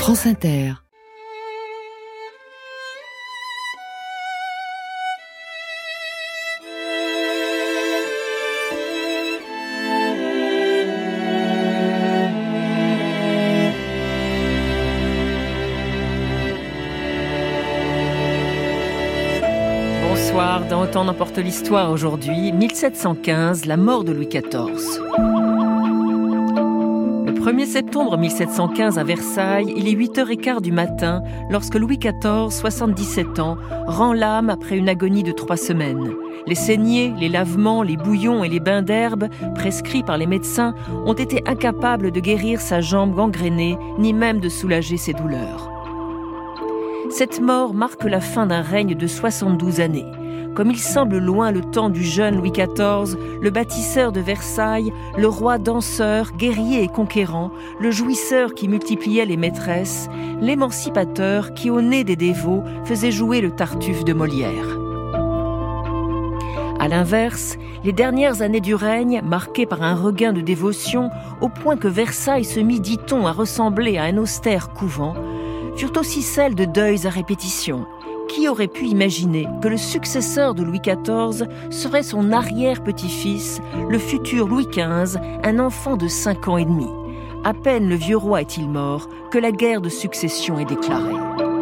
France Inter. Bonsoir, dans Autant n'emporte l'histoire aujourd'hui, 1715, la mort de Louis XIV. Le 1er septembre 1715 à Versailles, il est 8h15 du matin lorsque Louis XIV, 77 ans, rend l'âme après une agonie de 3 semaines. Les saignées, les lavements, les bouillons et les bains d'herbe, prescrits par les médecins, ont été incapables de guérir sa jambe gangrénée, ni même de soulager ses douleurs. Cette mort marque la fin d'un règne de 72 années. Comme il semble loin le temps du jeune Louis XIV, le bâtisseur de Versailles, le roi danseur, guerrier et conquérant, le jouisseur qui multipliait les maîtresses, l'émancipateur qui, au nez des dévots, faisait jouer le Tartuffe de Molière. À l'inverse, les dernières années du règne, marquées par un regain de dévotion, au point que Versailles se mit, dit-on, à ressembler à un austère couvent, furent aussi celles de deuils à répétition. Qui aurait pu imaginer que le successeur de Louis XIV serait son arrière-petit-fils, le futur Louis XV, un enfant de 5 ans et demi. À peine le vieux roi est-il mort que la guerre de succession est déclarée.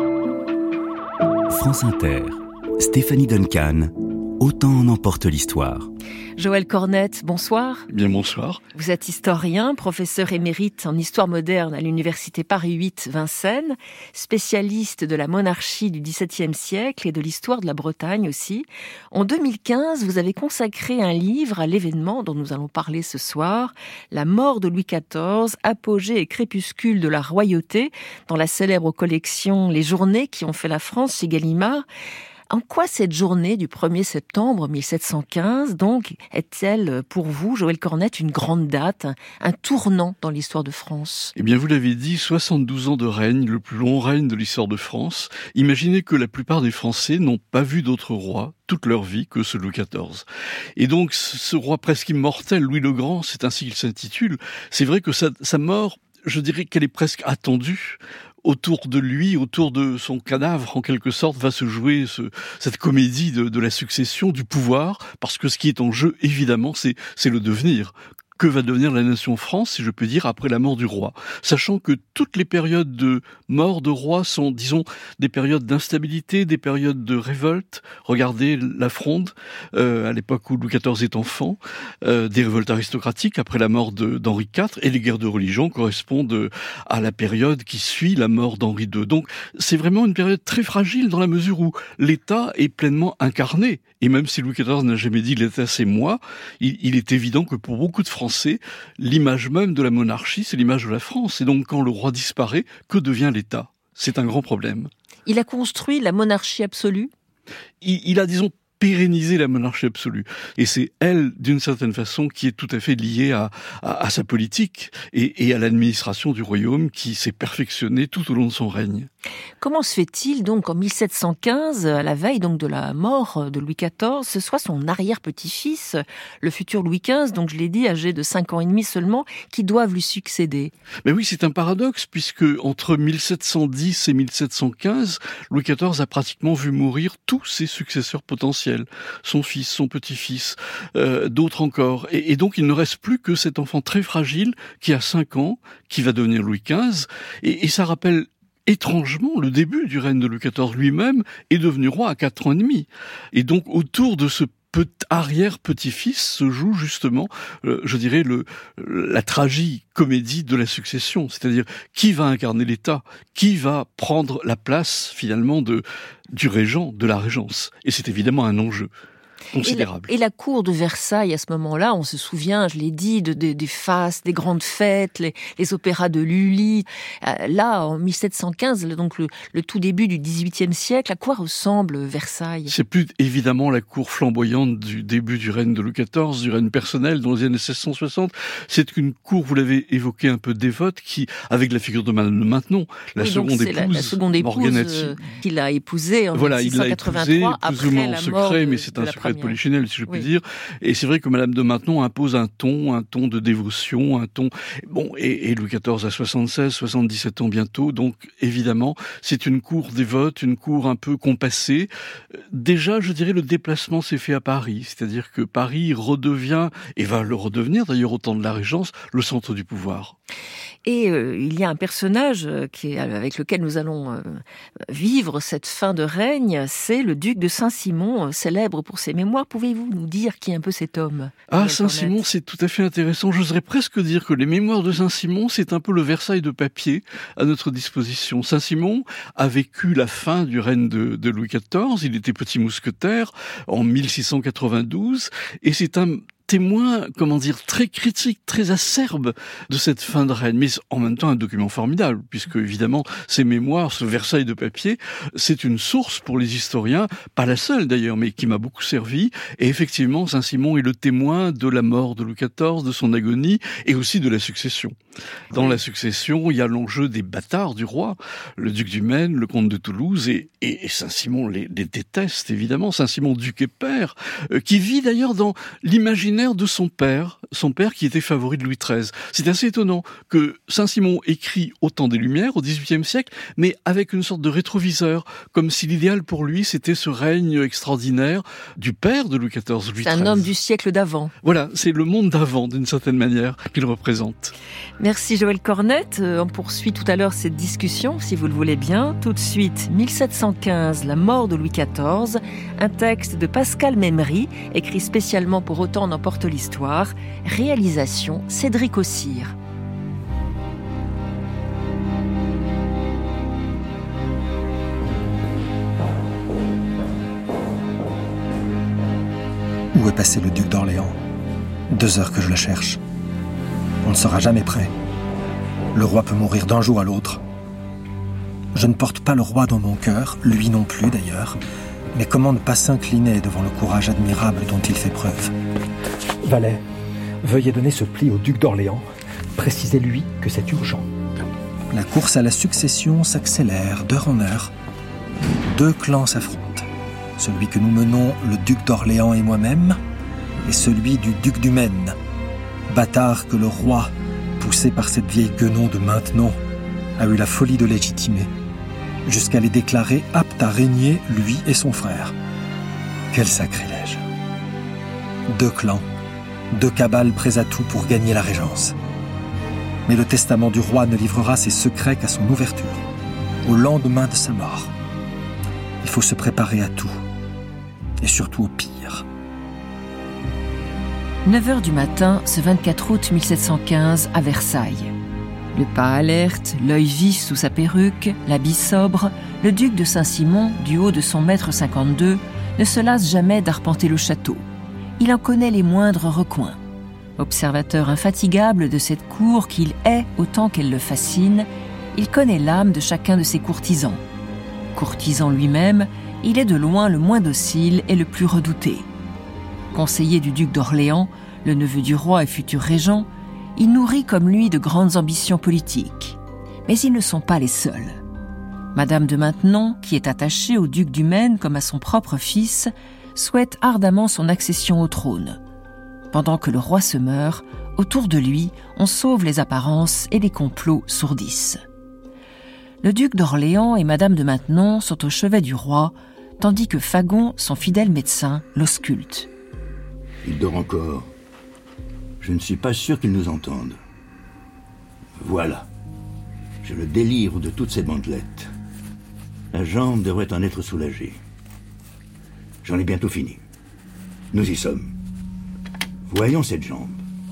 France Inter, Stéphanie Duncan, Autant en emporte l'histoire. Joël Cornette, bonsoir. Bien, bonsoir. Vous êtes historien, professeur émérite en histoire moderne à l'université Paris 8 Vincennes, spécialiste de la monarchie du XVIIe siècle et de l'histoire de la Bretagne aussi. En 2015, vous avez consacré un livre à l'événement dont nous allons parler ce soir, La mort de Louis XIV, apogée et crépuscule de la royauté, dans la célèbre collection Les Journées qui ont fait la France chez Gallimard. En quoi cette journée du 1er septembre 1715, donc, est-elle pour vous, Joël Cornette, une grande date, un tournant dans l'histoire de France ? Eh bien, vous l'avez dit, 72 ans de règne, le plus long règne de l'histoire de France. Imaginez que la plupart des Français n'ont pas vu d'autre roi toute leur vie que ce Louis XIV. Et donc, ce roi presque immortel, Louis le Grand, c'est ainsi qu'il s'intitule, c'est vrai que sa mort, je dirais qu'elle est presque attendue. Autour de lui, autour de son cadavre, en quelque sorte, va se jouer cette comédie de la succession, du pouvoir, parce que ce qui est en jeu, évidemment, c'est le devenir. Que va devenir la nation France, si je peux dire, après la mort du roi ? Sachant que toutes les périodes de mort de roi sont, disons, des périodes d'instabilité, des périodes de révolte. Regardez la Fronde, à l'époque où Louis XIV est enfant, des révoltes aristocratiques après la mort d'Henri IV, et les guerres de religion correspondent à la période qui suit la mort d'Henri II. Donc, c'est vraiment une période très fragile dans la mesure où l'État est pleinement incarné. Et même si Louis XIV n'a jamais dit « l'État c'est moi », il est évident que pour beaucoup de Français, l'image même de la monarchie, c'est l'image de la France. Et donc, quand le roi disparaît, que devient l'État ? C'est un grand problème. Il a construit la monarchie absolue ? Il a, disons, pérenniser la monarchie absolue. Et c'est elle, d'une certaine façon, qui est tout à fait liée à sa politique et à l'administration du royaume qui s'est perfectionnée tout au long de son règne. Comment se fait-il donc en 1715, à la veille donc de la mort de Louis XIV, ce soit son arrière-petit-fils, le futur Louis XV, donc je l'ai dit, âgé de 5 ans et demi seulement, qui doivent lui succéder ? Mais oui, c'est un paradoxe, puisque entre 1710 et 1715, Louis XIV a pratiquement vu mourir tous ses successeurs potentiels. Son fils, son petit-fils, d'autres encore. Et donc, il ne reste plus que cet enfant très fragile qui a 5 ans, qui va devenir Louis XV. Et ça rappelle étrangement le début du règne de Louis XIV lui-même est devenu roi à 4 ans et demi. Et donc, autour de ce arrière-petit-fils se joue justement, je dirais, la tragi-comédie de la succession. C'est-à-dire, qui va incarner l'État ? Qui va prendre la place, finalement, du régent, de la régence ? Et c'est évidemment un enjeu considérable. Et la cour de Versailles, à ce moment-là, on se souvient, je l'ai dit, des fastes, des grandes fêtes, les opéras de Lully. Là, en 1715, donc le tout début du XVIIIe siècle, à quoi ressemble Versailles ? C'est plus évidemment la cour flamboyante du début du règne de Louis XIV, du règne personnel dans les années 1660. C'est une cour, vous l'avez évoqué, un peu dévote, qui, avec la figure de Madame de Maintenon, la seconde épouse qu'il a épousée en 1683, voilà, il l'a épousée, plus ou moins en secret, mais c'est un secret être polichinelle, si je puis dire. Et c'est vrai que Madame de Maintenon impose un ton de dévotion, un ton... Bon, et Louis XIV a 77 ans bientôt, donc évidemment, c'est une cour dévote, une cour un peu compassée. Déjà, je dirais, le déplacement s'est fait à Paris, c'est-à-dire que Paris redevient, et va le redevenir d'ailleurs au temps de la Régence, le centre du pouvoir. Et il y a un personnage avec lequel nous allons vivre cette fin de règne, c'est le duc de Saint-Simon, célèbre pour ses mémoires. Pouvez-vous nous dire qui est un peu cet homme ? Saint-Simon, c'est tout à fait intéressant. J'oserais presque dire que les mémoires de Saint-Simon, c'est un peu le Versailles de papier à notre disposition. Saint-Simon a vécu la fin du règne de Louis XIV. Il était petit mousquetaire en 1692, et c'est un témoin, très critique, très acerbe de cette fin de règne, mais en même temps un document formidable, puisque évidemment ces mémoires, ce Versailles de papier, c'est une source pour les historiens, pas la seule d'ailleurs, mais qui m'a beaucoup servi. Et effectivement, Saint-Simon est le témoin de la mort de Louis XIV, de son agonie, et aussi de la succession. Dans la succession, il y a l'enjeu des bâtards du roi, le duc du Maine, le comte de Toulouse, et Saint-Simon les déteste évidemment. Saint-Simon, duc et père, qui vit d'ailleurs dans l'imaginaire de son père qui était favori de Louis XIII. C'est assez étonnant que Saint-Simon écrit au temps des Lumières, au XVIIIe siècle, mais avec une sorte de rétroviseur, comme si l'idéal pour lui, c'était ce règne extraordinaire du père de Louis XIV, Louis XIII. C'est un homme du siècle d'avant. Voilà, c'est le monde d'avant, d'une certaine manière, qu'il représente. Merci Joël Cornette. On poursuit tout à l'heure cette discussion, si vous le voulez bien. Tout de suite, 1715, la mort de Louis XIV, un texte de Pascal Memmery, écrit spécialement pour Autant en emporte l'histoire. Réalisation Cédric Ossire. Où est passé le duc d'Orléans ? 2 heures que je le cherche. On ne sera jamais prêt. Le roi peut mourir d'un jour à l'autre. Je ne porte pas le roi dans mon cœur, lui non plus d'ailleurs, mais comment ne pas s'incliner devant le courage admirable dont il fait preuve ? Valet, veuillez donner ce pli au duc d'Orléans. Précisez-lui que c'est urgent. La course à la succession s'accélère d'heure en heure. 2 clans s'affrontent. Celui que nous menons, le duc d'Orléans et moi-même, et celui du duc du Maine, bâtard que le roi, poussé par cette vieille guenon de Maintenon, a eu la folie de légitimer, jusqu'à les déclarer aptes à régner, lui et son frère. Quel sacrilège ! 2 clans, 2 cabales prêts à tout pour gagner la régence. Mais le testament du roi ne livrera ses secrets qu'à son ouverture, au lendemain de sa mort. Il faut se préparer à tout, et surtout au pire. 9h du matin, ce 24 août 1715, à Versailles. Le pas alerte, l'œil vif sous sa perruque, l'habit sobre, le duc de Saint-Simon, du haut de son mètre 52, ne se lasse jamais d'arpenter le château. Il en connaît les moindres recoins. Observateur infatigable de cette cour qu'il hait autant qu'elle le fascine, il connaît l'âme de chacun de ses courtisans. Courtisan lui-même, il est de loin le moins docile et le plus redouté. Conseiller du duc d'Orléans, le neveu du roi et futur régent, il nourrit comme lui de grandes ambitions politiques. Mais ils ne sont pas les seuls. Madame de Maintenon, qui est attachée au duc du Maine comme à son propre fils, souhaite ardemment son accession au trône. Pendant que le roi se meurt, autour de lui, on sauve les apparences et les complots sourdissent. Le duc d'Orléans et Madame de Maintenon sont au chevet du roi, tandis que Fagon, son fidèle médecin, l'ausculte. Il dort encore. Je ne suis pas sûr qu'il nous entende. Voilà. Je le délivre de toutes ces bandelettes. La jambe devrait en être soulagée. J'en ai bientôt fini. Nous y sommes. Voyons cette jambe.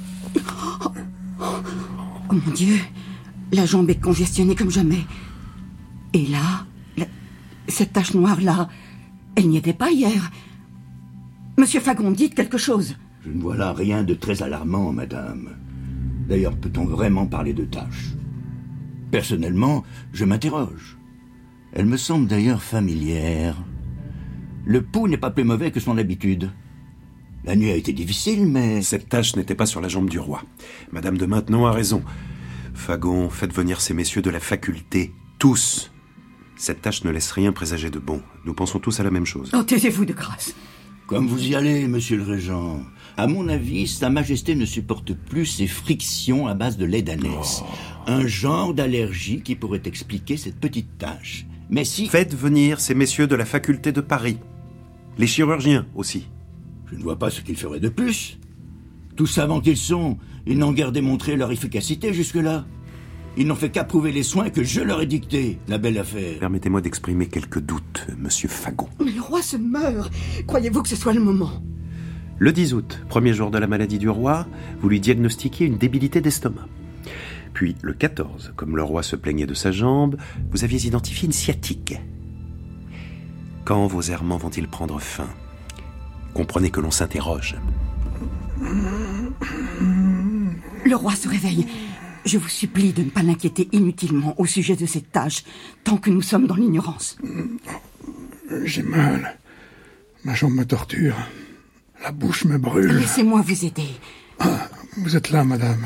Oh mon Dieu, la jambe est congestionnée comme jamais. Et là, cette tache noire-là, elle n'y était pas hier. Monsieur Fagon, dites quelque chose. Je ne vois là rien de très alarmant, madame. D'ailleurs, peut-on vraiment parler de tache ? Personnellement, je m'interroge. Elle me semble d'ailleurs familière. Le pouls n'est pas plus mauvais que son habitude. La nuit a été difficile, mais... Cette tache n'était pas sur la jambe du roi. Madame de Maintenon a raison. Fagon, faites venir ces messieurs de la faculté. Tous. Cette tache ne laisse rien présager de bon. Nous pensons tous à la même chose. Oh, taisez-vous de grâce. Comme vous y allez, monsieur le régent. À mon avis, Sa Majesté ne supporte plus ces frictions à base de lait d'ânesse. Un genre d'allergie qui pourrait expliquer cette petite tache. Mais si... Faites venir ces messieurs de la faculté de Paris. Les chirurgiens aussi. Je ne vois pas ce qu'ils feraient de plus. Tous savants qu'ils sont, ils n'ont guère démontré leur efficacité jusque-là. Ils n'ont fait qu'approuver les soins que je leur ai dictés, la belle affaire. Permettez-moi d'exprimer quelques doutes, monsieur Fagon. Mais le roi se meurt. Croyez-vous que ce soit le moment? Le 10 août, premier jour de la maladie du roi, vous lui diagnostiquiez une débilité d'estomac. Puis, le 14, comme le roi se plaignait de sa jambe, vous aviez identifié une sciatique. Quand vos errements vont-ils prendre fin? Comprenez que l'on s'interroge. Le roi se réveille. Je vous supplie de ne pas l'inquiéter inutilement au sujet de cette tâche, tant que nous sommes dans l'ignorance. J'ai mal. Ma jambe me torture. La bouche me brûle. Laissez-moi vous aider. Ah, vous êtes là, madame.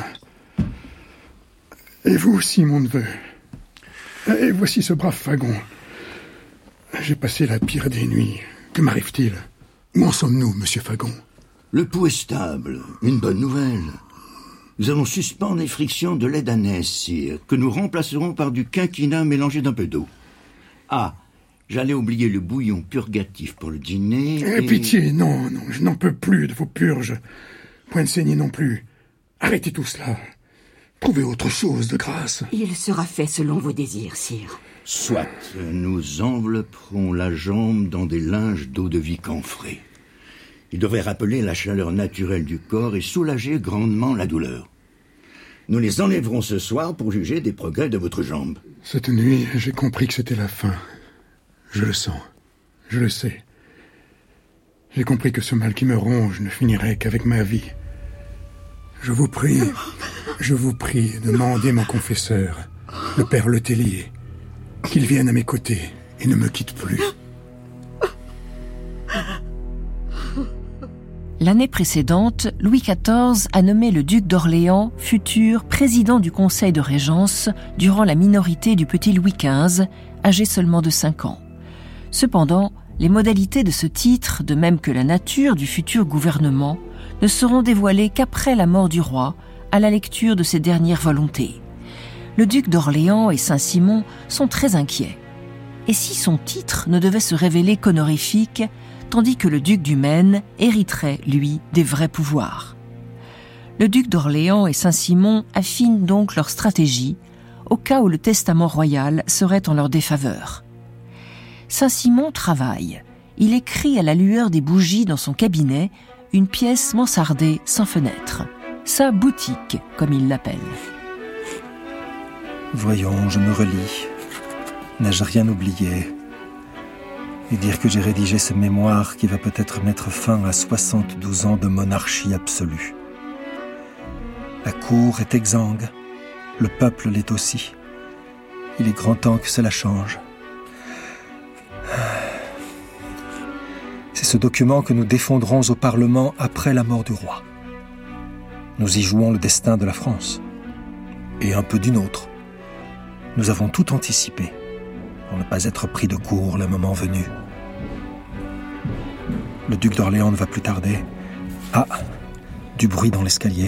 Et vous aussi, mon neveu. Et voici ce brave Fagon. J'ai passé la pire des nuits. Que m'arrive-t-il? Où en sommes-nous, monsieur Fagon? Le pouls est stable. Une bonne nouvelle. Nous allons suspendre les frictions de lait d'ânesse, sire, que nous remplacerons par du quinquina mélangé d'un peu d'eau. Ah, j'allais oublier le bouillon purgatif pour le dîner. Pitié, non, je n'en peux plus de vos purges. Point de saignée non plus. Arrêtez tout cela. Trouvez autre chose de grâce. Il sera fait selon vos désirs, sire. Soit, nous envelopperons la jambe dans des linges d'eau de vie camphrée. Il devrait rappeler la chaleur naturelle du corps et soulager grandement la douleur. Nous les enlèverons ce soir pour juger des progrès de votre jambe. Cette nuit, j'ai compris que c'était la fin. Je le sens. Je le sais. J'ai compris que ce mal qui me ronge ne finirait qu'avec ma vie. Je vous prie de demander mon confesseur, le père Letellier, qu'il vienne à mes côtés et ne me quitte plus. L'année précédente, Louis XIV a nommé le duc d'Orléans, futur président du Conseil de Régence, durant la minorité du petit Louis XV, âgé seulement de 5 ans. Cependant, les modalités de ce titre, de même que la nature du futur gouvernement, ne seront dévoilées qu'après la mort du roi, à la lecture de ses dernières volontés. Le duc d'Orléans et Saint-Simon sont très inquiets. Et si son titre ne devait se révéler qu'honorifique, tandis que le duc du Maine hériterait, lui, des vrais pouvoirs. Le duc d'Orléans et Saint-Simon affinent donc leur stratégie, au cas où le testament royal serait en leur défaveur. Saint-Simon travaille. Il écrit à la lueur des bougies dans son cabinet une pièce mansardée sans fenêtre. Sa boutique, comme il l'appelle. Voyons, je me relis. N'ai-je rien oublié? Et dire que j'ai rédigé ce mémoire qui va peut-être mettre fin à 72 ans de monarchie absolue. La cour est exsangue, le peuple l'est aussi. Il est grand temps que cela change. C'est ce document que nous défendrons au Parlement après la mort du roi. Nous y jouons le destin de la France, et un peu du nôtre. Nous avons tout anticipé, pour ne pas être pris de court le moment venu. Le duc d'Orléans ne va plus tarder. Ah, du bruit dans l'escalier.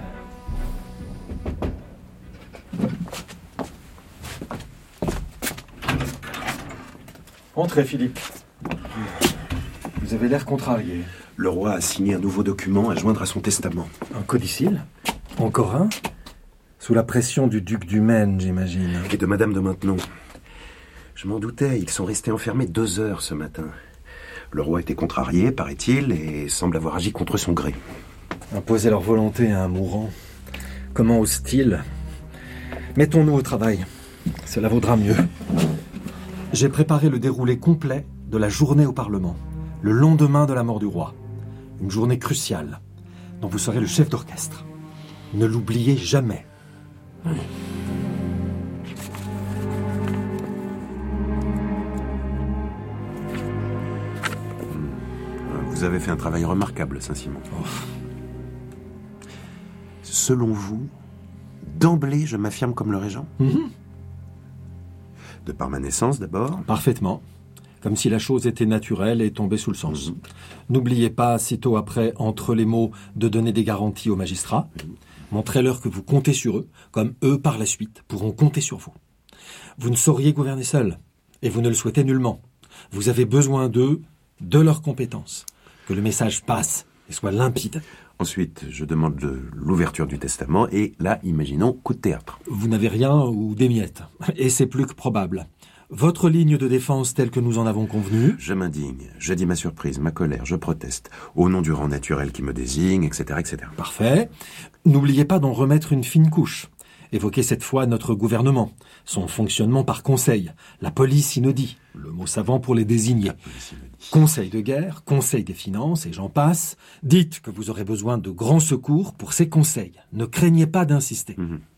Entrez, Philippe. Vous avez l'air contrarié. Le roi a signé un nouveau document à joindre à son testament. Un codicile? Encore un? Sous la pression du duc du Maine, j'imagine. Et de madame de Maintenon. Je m'en doutais, ils sont restés enfermés 2 heures ce matin. Le roi était contrarié, paraît-il, et semble avoir agi contre son gré. Imposer leur volonté à un mourant. Comment ose-t-il? Mettons-nous au travail. Cela vaudra mieux. J'ai préparé le déroulé complet de la journée au Parlement, le lendemain de la mort du roi. Une journée cruciale, dont vous serez le chef d'orchestre. Ne l'oubliez jamais. Vous avez fait un travail remarquable, Saint-Simon. Oh. Selon vous, d'emblée, je m'affirme comme le régent? De par ma naissance, d'abord. Parfaitement. comme si la chose était naturelle et tombée sous le sens. N'oubliez pas, sitôt après, entre les mots, de donner des garanties aux magistrats. Montrez-leur que vous comptez sur eux, comme eux, par la suite, pourront compter sur vous. Vous ne sauriez gouverner seul, et vous ne le souhaitez nullement. Vous avez besoin d'eux, de leurs compétences. Que le message passe et soit limpide. Ensuite, je demande l'ouverture du testament et là, imaginons, coup de théâtre. Vous n'avez rien ou des miettes, et c'est plus que probable. Votre ligne de défense telle que nous en avons convenu... Je m'indigne, je dis ma surprise, ma colère, je proteste, au nom du rang naturel qui me désigne, etc., etc. Parfait. N'oubliez pas d'en remettre une fine couche. Évoquez cette fois notre gouvernement, son fonctionnement par conseil, la police inodie, le mot savant pour les désigner. Conseil de guerre, conseil des finances, et j'en passe. Dites que vous aurez besoin de grands secours pour ces conseils. Ne craignez pas d'insister.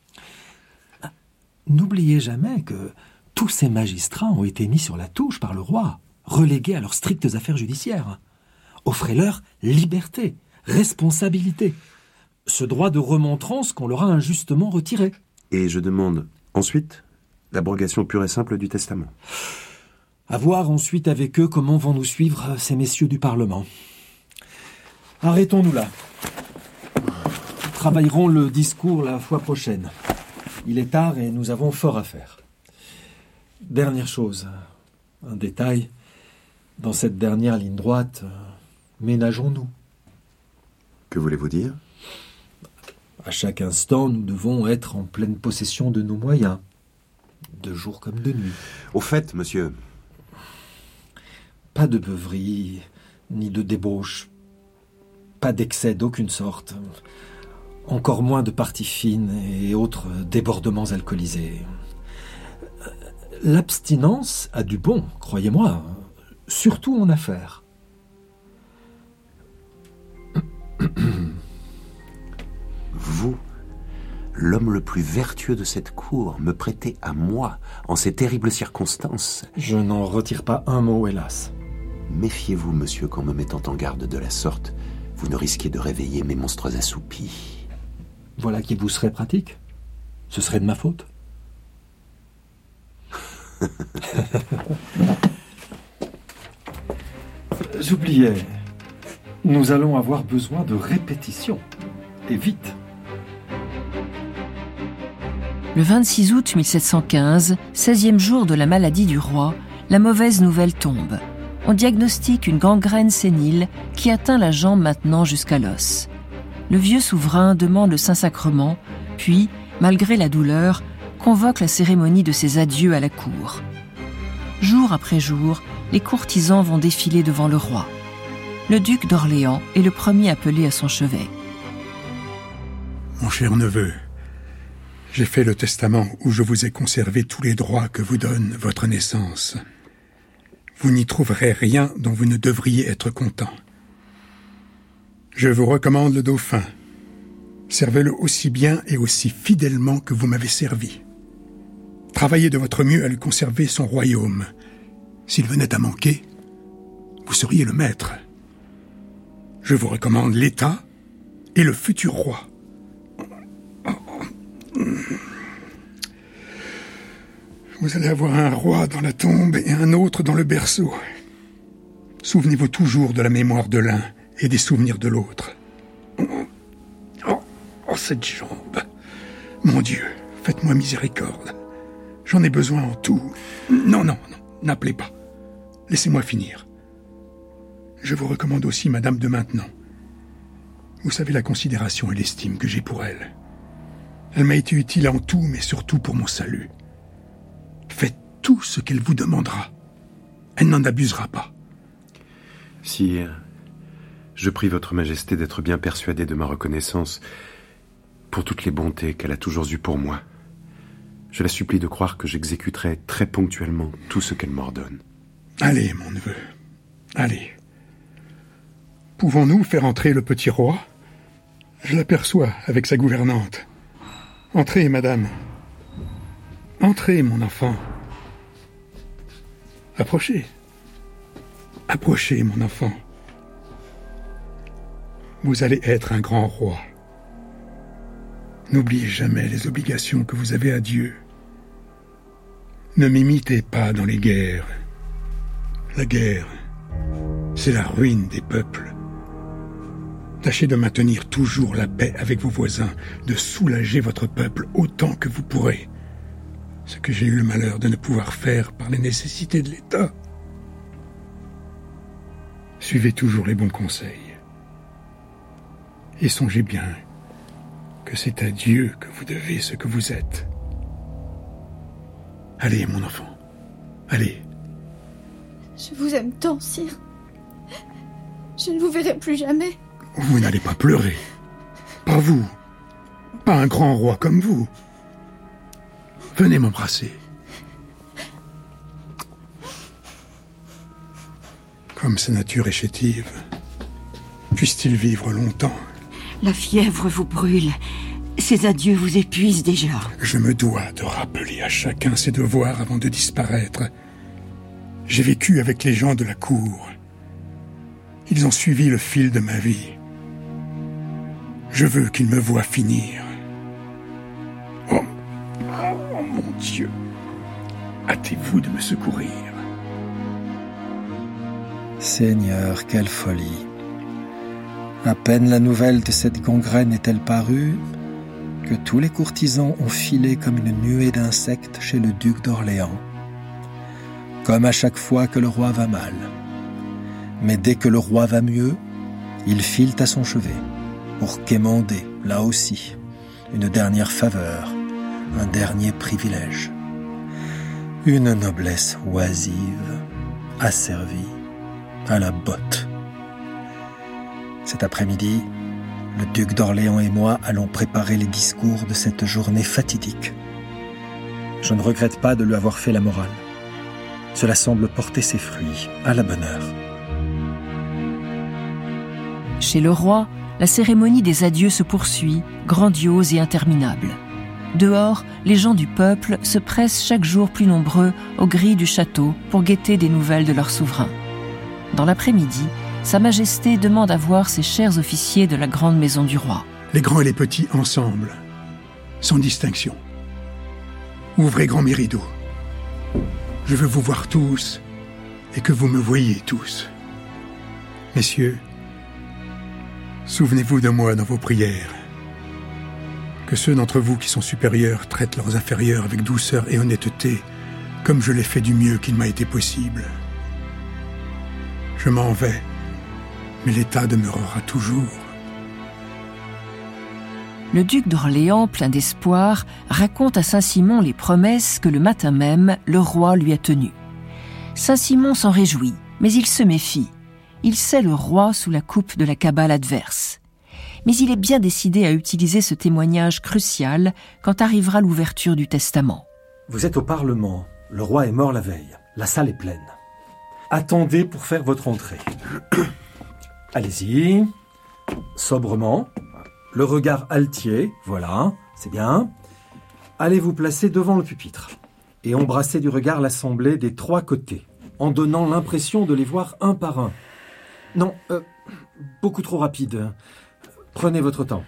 N'oubliez jamais que tous ces magistrats ont été mis sur la touche par le roi, relégués à leurs strictes affaires judiciaires. Offrez-leur liberté, responsabilité. Ce droit de remontrance qu'on leur a injustement retiré. Et je demande ensuite l'abrogation pure et simple du testament. À voir ensuite avec eux comment vont nous suivre ces messieurs du Parlement. Arrêtons-nous là. Travaillerons le discours la fois prochaine. Il est tard et nous avons fort à faire. Dernière chose, un détail. Dans cette dernière ligne droite, ménageons-nous. Que voulez-vous dire ? À chaque instant, nous devons être en pleine possession de nos moyens, de jour comme de nuit. Au fait, monsieur... Pas de beuverie, ni de débauche, pas d'excès d'aucune sorte, encore moins de parties fines et autres débordements alcoolisés. L'abstinence a du bon, croyez-moi, surtout en affaires. Vous, l'homme le plus vertueux de cette cour, me prêtez à moi, en ces terribles circonstances. Je n'en retire pas un mot, hélas. Méfiez-vous, monsieur, qu'en me mettant en garde de la sorte, vous ne risquiez de réveiller mes monstres assoupis. Voilà qui vous serait pratique. Ce serait de ma faute. J'oubliais. Nous allons avoir besoin de répétitions. Et vite. Le 26 août 1715, 16e jour de la maladie du roi, la mauvaise nouvelle tombe. On diagnostique une gangrène sénile qui atteint la jambe maintenant jusqu'à l'os. Le vieux souverain demande le Saint-Sacrement, puis, malgré la douleur, convoque la cérémonie de ses adieux à la cour. Jour après jour, les courtisans vont défiler devant le roi. Le duc d'Orléans est le premier appelé à son chevet. Mon cher neveu, j'ai fait le testament où je vous ai conservé tous les droits que vous donne votre naissance. Vous n'y trouverez rien dont vous ne devriez être content. Je vous recommande le dauphin. Servez-le aussi bien et aussi fidèlement que vous m'avez servi. Travaillez de votre mieux à lui conserver son royaume. S'il venait à manquer, vous seriez le maître. Je vous recommande l'État et le futur roi. Vous allez avoir un roi dans la tombe et un autre dans le berceau. Souvenez-vous toujours de la mémoire de l'un et des souvenirs de l'autre. Oh, cette jambe. Mon Dieu, faites-moi miséricorde. J'en ai besoin en tout. Non, n'appelez pas. Laissez-moi finir. Je vous recommande aussi Madame de Maintenon. Vous savez la considération et l'estime que j'ai pour elle. Elle m'a été utile en tout, mais surtout pour mon salut. Faites tout ce qu'elle vous demandera. Elle n'en abusera pas. Sire, je prie votre majesté d'être bien persuadée de ma reconnaissance pour toutes les bontés qu'elle a toujours eues pour moi. Je la supplie de croire que j'exécuterai très ponctuellement tout ce qu'elle m'ordonne. Allez, mon neveu, allez. Pouvons-nous faire entrer le petit roi ? Je l'aperçois avec sa gouvernante. Entrez, madame. Entrez, mon enfant. Approchez. Approchez, mon enfant. Vous allez être un grand roi. N'oubliez jamais les obligations que vous avez à Dieu. Ne m'imitez pas dans les guerres. La guerre, c'est la ruine des peuples. Tâchez de maintenir toujours la paix avec vos voisins, de soulager votre peuple autant que vous pourrez. Ce que j'ai eu le malheur de ne pouvoir faire par les nécessités de l'État. Suivez toujours les bons conseils. Et songez bien que c'est à Dieu que vous devez ce que vous êtes. Allez, mon enfant, allez. Je vous aime tant, sire. Je ne vous verrai plus jamais. Vous n'allez pas pleurer. Pas vous. Pas un grand roi comme vous. Venez m'embrasser. Comme sa nature est chétive, puisse-t-il vivre longtemps. La fièvre vous brûle. Ces adieux vous épuisent déjà. Je me dois de rappeler à chacun ses devoirs avant de disparaître. J'ai vécu avec les gens de la cour. Ils ont suivi le fil de ma vie. Je veux qu'ils me voient finir. Oh mon Dieu, hâtez-vous de me secourir. Seigneur, quelle folie! À peine la nouvelle de cette gangrène est-elle parue, que tous les courtisans ont filé comme une nuée d'insectes chez le duc d'Orléans. Comme à chaque fois que le roi va mal. Mais dès que le roi va mieux, ils filent à son chevet, pour quémander, là aussi, une dernière faveur, un dernier privilège. Une noblesse oisive, asservie, à la botte. Cet après-midi, le duc d'Orléans et moi allons préparer les discours de cette journée fatidique. Je ne regrette pas de lui avoir fait la morale. Cela semble porter ses fruits, à la bonne heure. Chez le roi, la cérémonie des adieux se poursuit, grandiose et interminable. Dehors, les gens du peuple se pressent chaque jour plus nombreux aux grilles du château pour guetter des nouvelles de leur souverain. Dans l'après-midi, Sa Majesté demande à voir ses chers officiers de la grande maison du roi. Les grands et les petits ensemble, sans distinction. Ouvrez grand mes rideaux. Je veux vous voir tous et que vous me voyiez tous. Messieurs, souvenez-vous de moi dans vos prières. Que ceux d'entre vous qui sont supérieurs traitent leurs inférieurs avec douceur et honnêteté, comme je l'ai fait du mieux qu'il m'a été possible. Je m'en vais, mais l'État demeurera toujours. Le duc d'Orléans, plein d'espoir, raconte à Saint-Simon les promesses que le matin même, le roi lui a tenues. Saint-Simon s'en réjouit, mais il se méfie. Il sait le roi sous la coupe de la cabale adverse. Mais il est bien décidé à utiliser ce témoignage crucial quand arrivera l'ouverture du testament. Vous êtes au Parlement. Le roi est mort la veille. La salle est pleine. Attendez pour faire votre entrée. Allez-y. Sobrement. Le regard altier. Voilà, c'est bien. Allez vous placer devant le pupitre. Et embrassez du regard l'assemblée des trois côtés, en donnant l'impression de les voir un par un. Non, beaucoup trop rapide. Prenez votre temps.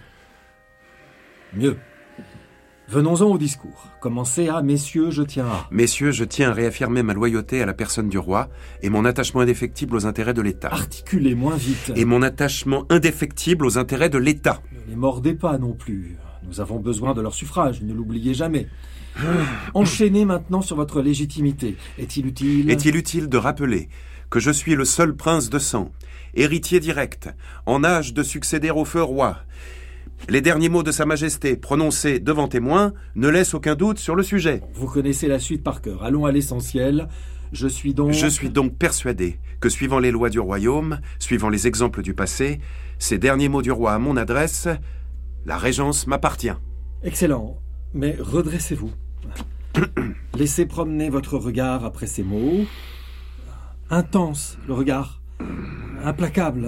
Mieux. Venons-en au discours. Commencez à « Messieurs, je tiens à ». Messieurs, je tiens à réaffirmer ma loyauté à la personne du roi et mon attachement indéfectible aux intérêts de l'État. Articulez moins vite. Et mon attachement indéfectible aux intérêts de l'État. Ne les mordez pas non plus. Nous avons besoin de leur suffrage, ne l'oubliez jamais. Enchaînez maintenant sur votre légitimité. Est-il utile de rappeler que je suis le seul prince de sang, héritier direct, en âge de succéder au feu roi. Les derniers mots de Sa Majesté, prononcés devant témoins, ne laissent aucun doute sur le sujet. Vous connaissez la suite par cœur. Allons à l'essentiel. Je suis donc persuadé que, suivant les lois du royaume, suivant les exemples du passé, ces derniers mots du roi à mon adresse, la régence m'appartient. Excellent. Mais redressez-vous. Laissez promener votre regard après ces mots. Intense, le regard. Implacable.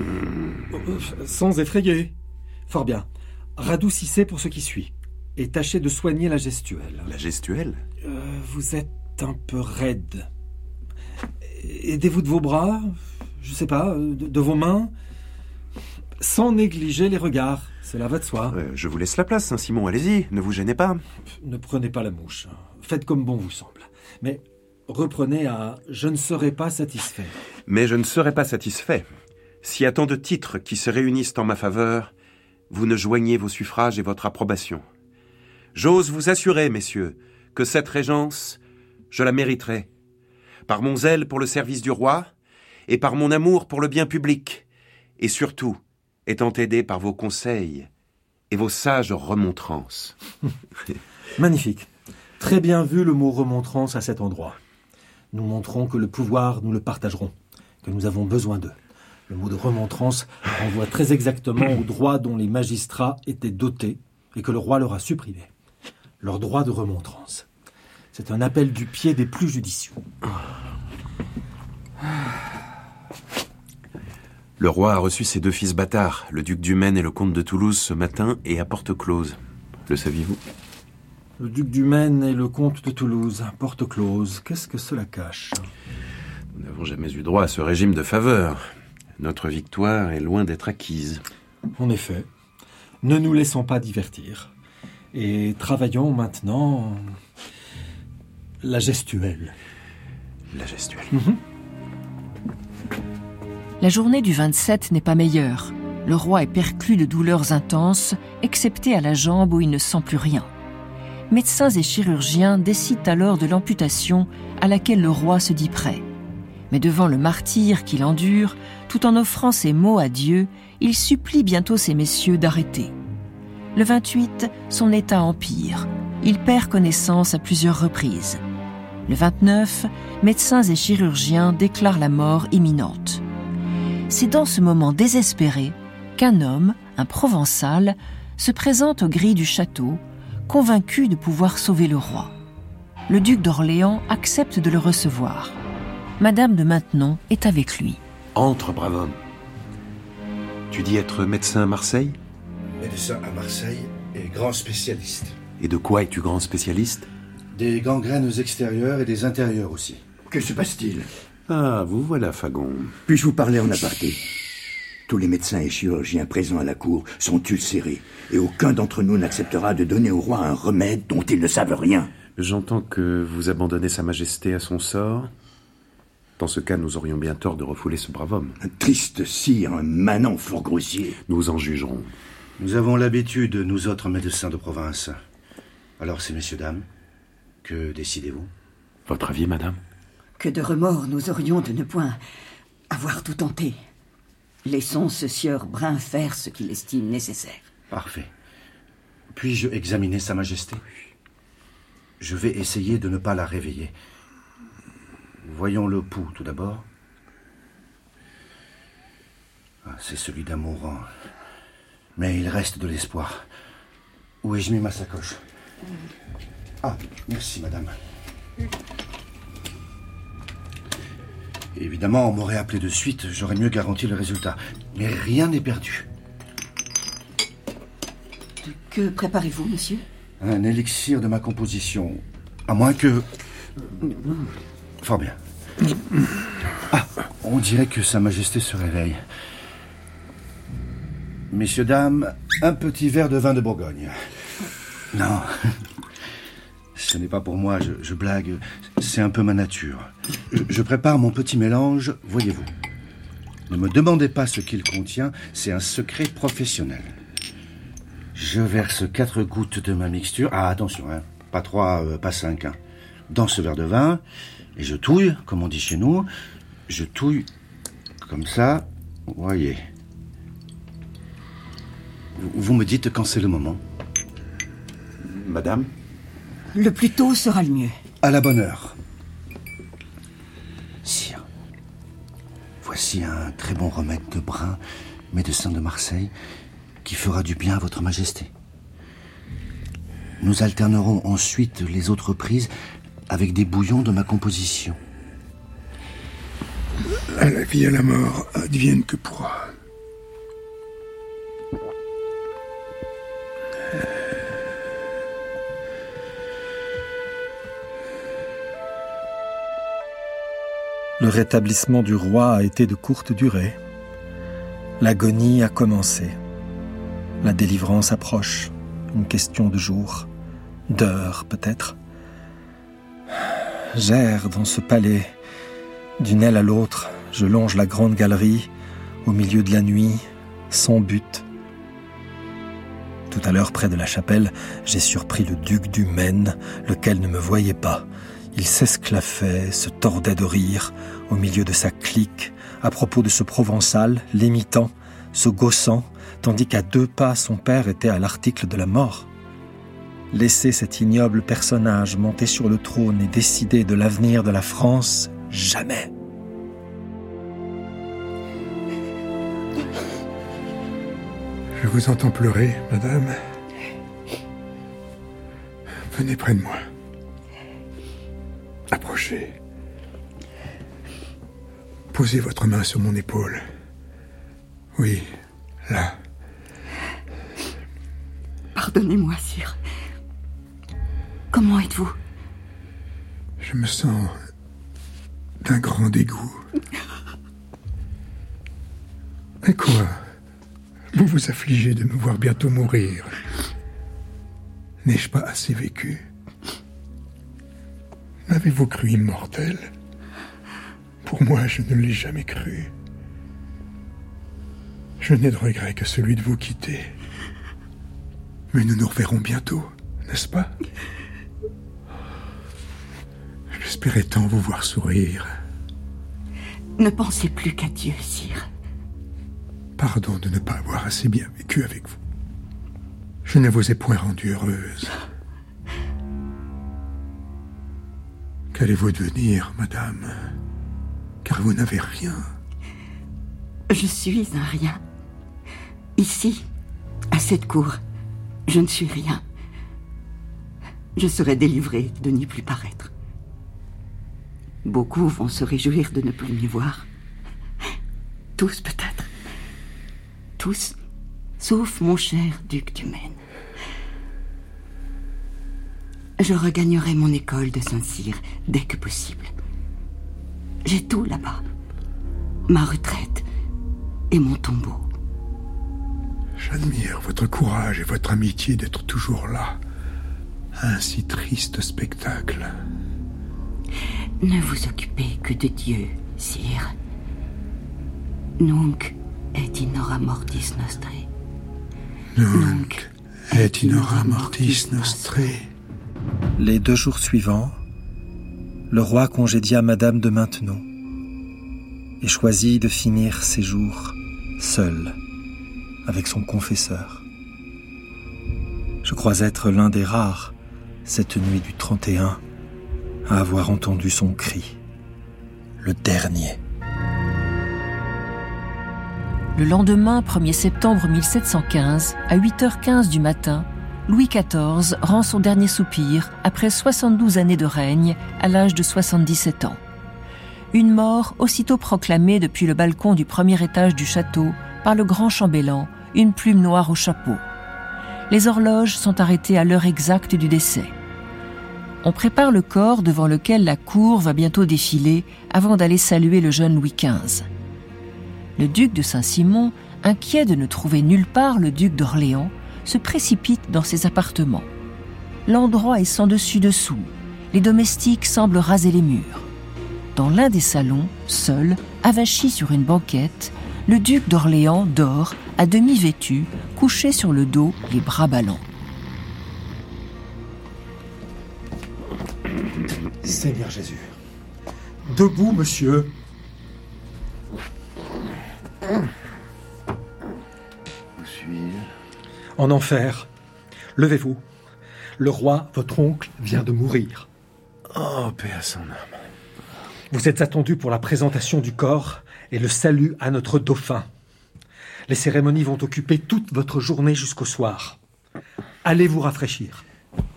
Sans effrayer. Fort bien. Radoucissez pour ce qui suit. Et tâchez de soigner la gestuelle. La gestuelle ? Vous êtes un peu raide. Aidez-vous de vos bras, je sais pas, de vos mains, sans négliger les regards. Cela va de soi. Je vous laisse la place, Saint-Simon, allez-y, ne vous gênez pas. Ne prenez pas la mouche. Faites comme bon vous semble. Mais reprenez à « Je ne serai pas satisfait ». Mais je ne serai pas satisfait. Si à tant de titres qui se réunissent en ma faveur, vous ne joignez vos suffrages et votre approbation. J'ose vous assurer, messieurs, que cette régence, je la mériterai, par mon zèle pour le service du roi et par mon amour pour le bien public, et surtout, étant aidé par vos conseils et vos sages remontrances. Magnifique. Très bien vu le mot remontrance à cet endroit. Nous montrons que le pouvoir, nous le partagerons, que nous avons besoin d'eux. Le mot de remontrance renvoie très exactement aux droits dont les magistrats étaient dotés et que le roi leur a supprimés. Leur droit de remontrance. C'est un appel du pied des plus judicieux. Le roi a reçu ses 2 fils bâtards, le duc du Maine et le comte de Toulouse, ce matin et à porte close. Le saviez-vous ? Le duc du Maine et le comte de Toulouse, porte close. Qu'est-ce que cela cache ? Nous n'avons jamais eu droit à ce régime de faveur. Notre victoire est loin d'être acquise. En effet, ne nous laissons pas divertir. Et travaillons maintenant la gestuelle. La gestuelle. La journée du 27 n'est pas meilleure. Le roi est perclus de douleurs intenses, excepté à la jambe où il ne sent plus rien. Médecins et chirurgiens décident alors de l'amputation à laquelle le roi se dit prêt. Mais devant le martyre qu'il endure, tout en offrant ses mots à Dieu, il supplie bientôt ces messieurs d'arrêter. Le 28, son état empire. Il perd connaissance à plusieurs reprises. Le 29, médecins et chirurgiens déclarent la mort imminente. C'est dans ce moment désespéré qu'un homme, un Provençal, se présente aux grilles du château, convaincu de pouvoir sauver le roi. Le duc d'Orléans accepte de le recevoir. Madame de Maintenon est avec lui. Entre, brave homme. Tu dis être médecin à Marseille ? Médecin à Marseille et grand spécialiste. Et de quoi es-tu grand spécialiste ? Des gangrènes extérieures et des intérieures aussi. Que se passe-t-il ? Ah, vous voilà, Fagon. Puis-je vous parler en aparté ? Tous les médecins et chirurgiens présents à la cour sont ulcérés, et aucun d'entre nous n'acceptera de donner au roi un remède dont ils ne savent rien. J'entends que vous abandonnez Sa Majesté à son sort. Dans ce cas, nous aurions bien tort de refouler ce brave homme. Un triste sire, un manant fort grossier. Nous en jugerons. Nous avons l'habitude, nous autres médecins de province. Alors, ces messieurs, dames, que décidez-vous ? Votre avis, madame ? Que de remords nous aurions de ne point avoir tout tenté. Laissons ce sieur Brun faire ce qu'il estime nécessaire. Parfait. Puis-je examiner Sa Majesté ? Je vais essayer de ne pas la réveiller. Voyons le pouls tout d'abord. Ah, c'est celui d'un mourant. Mais il reste de l'espoir. Où ai-je mis ma sacoche ? Ah, merci, madame. Évidemment, on m'aurait appelé de suite, j'aurais mieux garanti le résultat. Mais rien n'est perdu. Que préparez-vous, monsieur ? Un élixir de ma composition. À moins que... Fort bien. Ah, on dirait que Sa Majesté se réveille. Messieurs, dames, un petit verre de vin de Bourgogne. Non, ce n'est pas pour moi, je blague. C'est un peu ma nature. Je prépare mon petit mélange, voyez-vous. Ne me demandez pas ce qu'il contient, c'est un secret professionnel. Je verse 4 gouttes de ma mixture. Ah, attention, hein, pas 3, pas 5. Hein. Dans ce verre de vin, et je touille, comme on dit chez nous. Je touille comme ça, voyez. Vous me dites quand c'est le moment. Madame ? Le plus tôt sera le mieux. À la bonne heure. Sire, voici un très bon remède de Brun, médecin de Marseille, qui fera du bien à votre majesté. Nous alternerons ensuite les autres prises avec des bouillons de ma composition. À la vie, à la mort, advienne que pourra. Le rétablissement du roi a été de courte durée. L'agonie a commencé. La délivrance approche. Une question de jours, d'heures peut-être. j'erre dans ce palais. D'une aile à l'autre, je longe la grande galerie, au milieu de la nuit, sans but. Tout à l'heure, près de la chapelle, j'ai surpris le duc du Maine, lequel ne me voyait pas. Il s'esclaffait, se tordait de rire, au milieu de sa clique, à propos de ce Provençal, l'imitant, se gaussant, tandis qu'à 2 pas, son père était à l'article de la mort. Laisser cet ignoble personnage monter sur le trône et décider de l'avenir de la France, jamais. Je vous entends pleurer, madame. Venez près de moi. Approchez. Posez votre main sur mon épaule. Oui, là. Pardonnez-moi, sire. Comment êtes-vous? Je me sens d'un grand dégoût. Et quoi? Vous vous affligez de me voir bientôt mourir. N'ai-je pas assez vécu? M'avez-vous cru immortel? Pour moi, je ne l'ai jamais cru. Je n'ai de regret que celui de vous quitter. Mais nous nous reverrons bientôt, n'est-ce pas? J'espérais tant vous voir sourire. Ne pensez plus qu'à Dieu, sire. Pardon de ne pas avoir assez bien vécu avec vous. Je ne vous ai point rendue heureuse. Qu'allez-vous devenir, madame? Car vous n'avez rien. Je suis un rien. Ici, à cette cour, je ne suis rien. Je serai délivrée de n'y plus paraître. Beaucoup vont se réjouir de ne plus m'y voir. Tous peut-être. Tous, sauf mon cher duc du Maine. Je regagnerai mon école de Saint-Cyr dès que possible. J'ai tout là-bas. Ma retraite et mon tombeau. J'admire votre courage et votre amitié d'être toujours là. Un si triste spectacle. Ne vous occupez que de Dieu, sire. Nunc et in hora mortis nostre. Nunc et in hora mortis nostre. Les 2 jours suivants, le roi congédia Madame de Maintenon et choisit de finir ses jours seul avec son confesseur. Je crois être l'un des rares, cette nuit du 31, à avoir entendu son cri, le dernier. Le lendemain, 1er septembre 1715, à 8h15 du matin, Louis XIV rend son dernier soupir après 72 années de règne à l'âge de 77 ans. Une mort aussitôt proclamée depuis le balcon du premier étage du château par le grand chambellan, une plume noire au chapeau. Les horloges sont arrêtées à l'heure exacte du décès. On prépare le corps devant lequel la cour va bientôt défiler avant d'aller saluer le jeune Louis XV. Le duc de Saint-Simon, inquiet de ne trouver nulle part le duc d'Orléans, se précipite dans ses appartements. L'endroit est sans dessus-dessous. Les domestiques semblent raser les murs. Dans l'un des salons, seul, avachi sur une banquette, le duc d'Orléans dort, à demi vêtu, couché sur le dos, les bras ballants. Seigneur Jésus. Debout, monsieur. Où suis-je? En enfer. Levez-vous. Le roi, votre oncle, vient de mourir. Oh, paix à son âme. Vous êtes attendu pour la présentation du corps et le salut à notre dauphin. Les cérémonies vont occuper toute votre journée jusqu'au soir. Allez vous rafraîchir.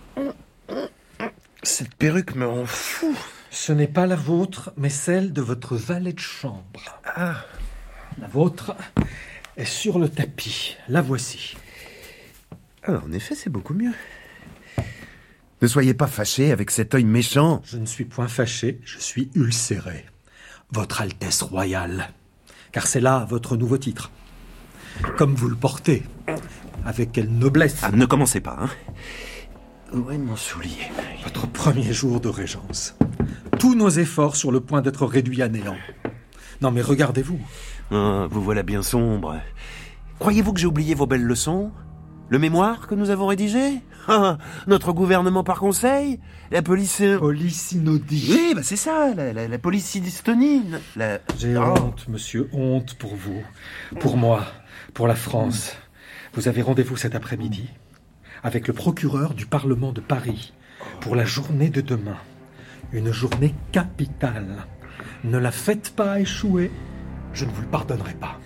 Cette perruque me rend fou. Ce n'est pas la vôtre, mais celle de votre valet de chambre. Ah. La vôtre est sur le tapis. La voici. Ah, en effet, c'est beaucoup mieux. Ne soyez pas fâché avec cet œil méchant. Je ne suis point fâché, je suis ulcéré. Votre Altesse royale. Car c'est là votre nouveau titre. Comme vous le portez. Avec quelle noblesse. Ah, ne commencez pas, hein. Où est mon soulier? Votre premier jour de régence. tous nos efforts sur le point d'être réduits à néant. Non mais regardez-vous. Vous voilà bien sombre. Croyez-vous que j'ai oublié vos belles leçons ? Le mémoire que nous avons rédigé ? Notre gouvernement par conseil ? La police... Polycynodie. Oui, c'est ça, la polycystonine. J'ai honte, monsieur, honte pour vous, pour moi, pour la France. Vous avez rendez-vous cet après-midi avec le procureur du Parlement de Paris pour la journée de demain. Une journée capitale. Ne la faites pas échouer, je ne vous le pardonnerai pas.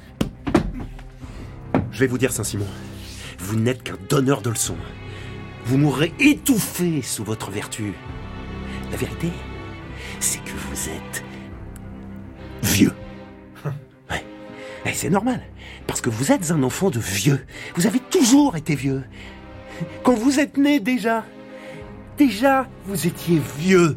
Je vais vous dire, Saint-Simon, vous n'êtes qu'un donneur de leçons. Vous mourrez étouffé sous votre vertu. La vérité, c'est que vous êtes vieux. Ouais. Et c'est normal, parce que vous êtes un enfant de vieux. Vous avez toujours été vieux. Quand vous êtes né déjà, vous étiez vieux.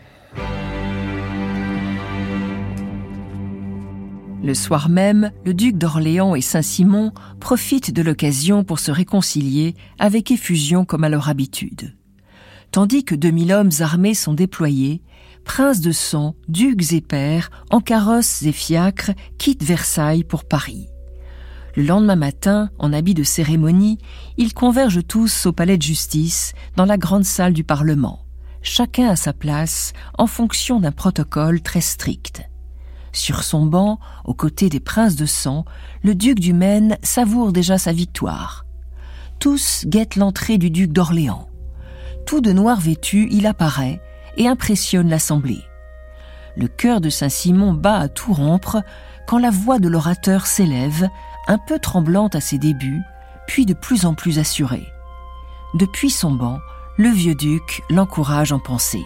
Le soir même, le duc d'Orléans et Saint-Simon profitent de l'occasion pour se réconcilier avec effusion comme à leur habitude. Tandis que 2000 hommes armés sont déployés, princes de sang, ducs et pairs, en carrosses et fiacres, quittent Versailles pour Paris. Le lendemain matin, en habit de cérémonie, ils convergent tous au palais de justice, dans la grande salle du Parlement, chacun à sa place, en fonction d'un protocole très strict. Sur son banc, aux côtés des princes de sang, le duc du Maine savoure déjà sa victoire. Tous guettent l'entrée du duc d'Orléans. Tout de noir vêtu, il apparaît et impressionne l'assemblée. Le cœur de Saint-Simon bat à tout rompre quand la voix de l'orateur s'élève, un peu tremblante à ses débuts, puis de plus en plus assurée. Depuis son banc, le vieux duc l'encourage en pensée.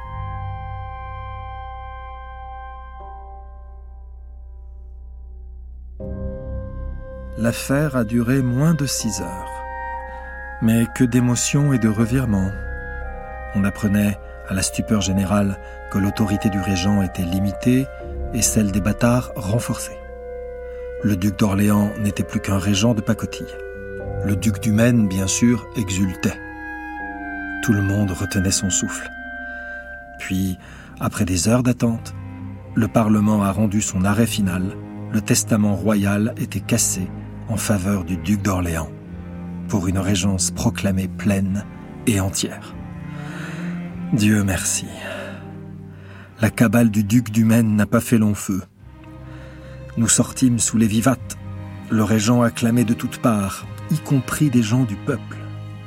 L'affaire a duré moins de 6 heures. Mais que d'émotions et de revirements. On apprenait, à la stupeur générale, que l'autorité du régent était limitée et celle des bâtards renforcée. Le duc d'Orléans n'était plus qu'un régent de pacotille. Le duc du Maine, bien sûr, exultait. Tout le monde retenait son souffle. Puis, après des heures d'attente, le Parlement a rendu son arrêt final. Le testament royal était cassé en faveur du duc d'Orléans, pour une régence proclamée pleine et entière. Dieu merci. La cabale du duc du Maine n'a pas fait long feu. Nous sortîmes sous les vivates, le régent acclamé de toutes parts, y compris des gens du peuple.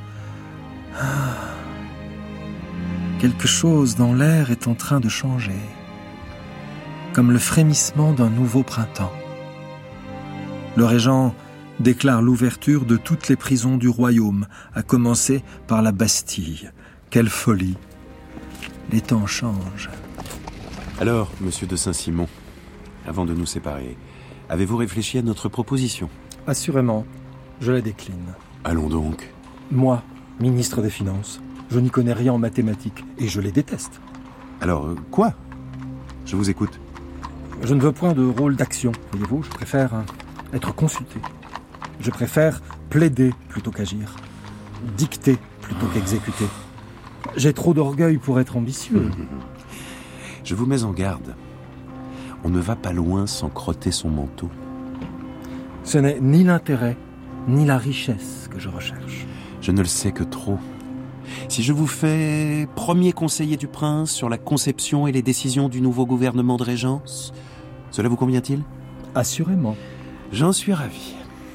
Quelque chose dans l'air est en train de changer, comme le frémissement d'un nouveau printemps. Le régent déclare l'ouverture de toutes les prisons du royaume, à commencer par la Bastille. Quelle folie! Les temps changent. Alors, monsieur de Saint-Simon, avant de nous séparer, avez-vous réfléchi à notre proposition ? Assurément, je la décline. Allons donc. Moi, ministre des Finances, je n'y connais rien en mathématiques et je les déteste. Alors, quoi ? Je vous écoute. Je ne veux point de rôle d'action, voyez-vous, je préfère être consulté. Je préfère plaider plutôt qu'agir, dicter plutôt qu'exécuter. J'ai trop d'orgueil pour être ambitieux. Je vous mets en garde. On ne va pas loin sans crotter son manteau. Ce n'est ni l'intérêt, ni la richesse que je recherche. Je ne le sais que trop. Si je vous fais premier conseiller du prince sur la conception et les décisions du nouveau gouvernement de régence, cela vous convient-il ? Assurément. J'en suis ravi.